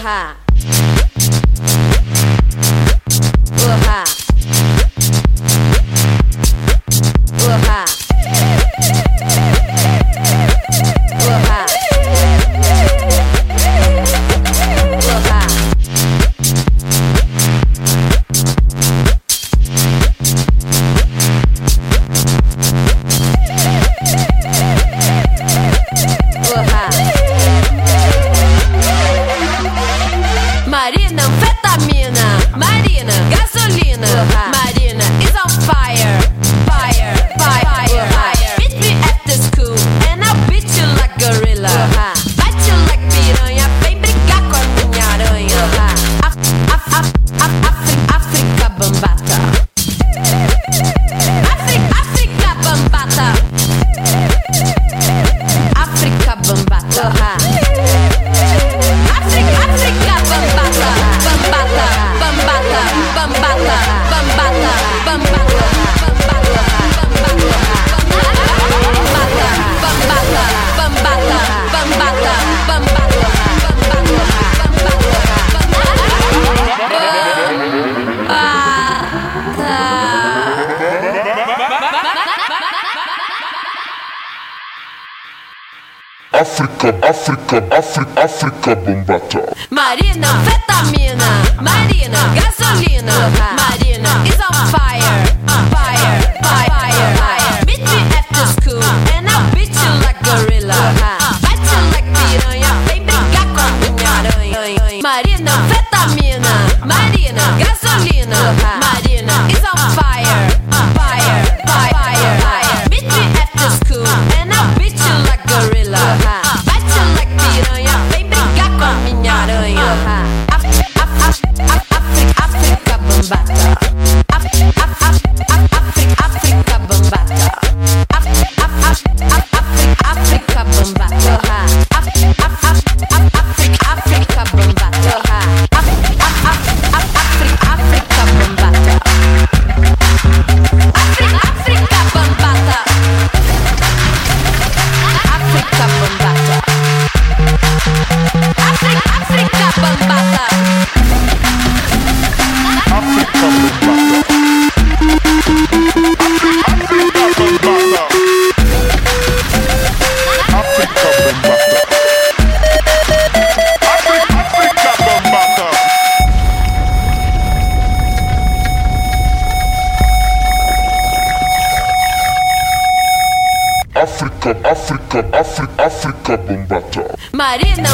Porra. Porra. Porra. Porra. Porra. Marina, anfetamina, Marina, gasolina, Marina is on fire, fire, fire, fire. Meet me at the school and I'll beat you like gorilla. Bite you like piranha, vem brigar com a minha aranha. África bambata. África bambata. África bambata. África bambata. Bambata, bambata, bambata, bambata, bambata, África bambata. Marina, anfetamina, Marina, gasolina, Marina is on fire, fire, fire, fire. Meet me at the school and I'll beat you like gorilla. Bite you like piranha, vem brigar com a minha aranha. Marina, anfetamina, Marina, gasolina, Marina is on fire, fire, fire, fire. Meet me at the school and I'll beat you like gorilla. Bite you like piranha, vem brigar com a minha aranha. África bambata. África bambata. África bambata. África bambata. África bambata. África bambata. África bambata. África bambata. África bambata. Marina,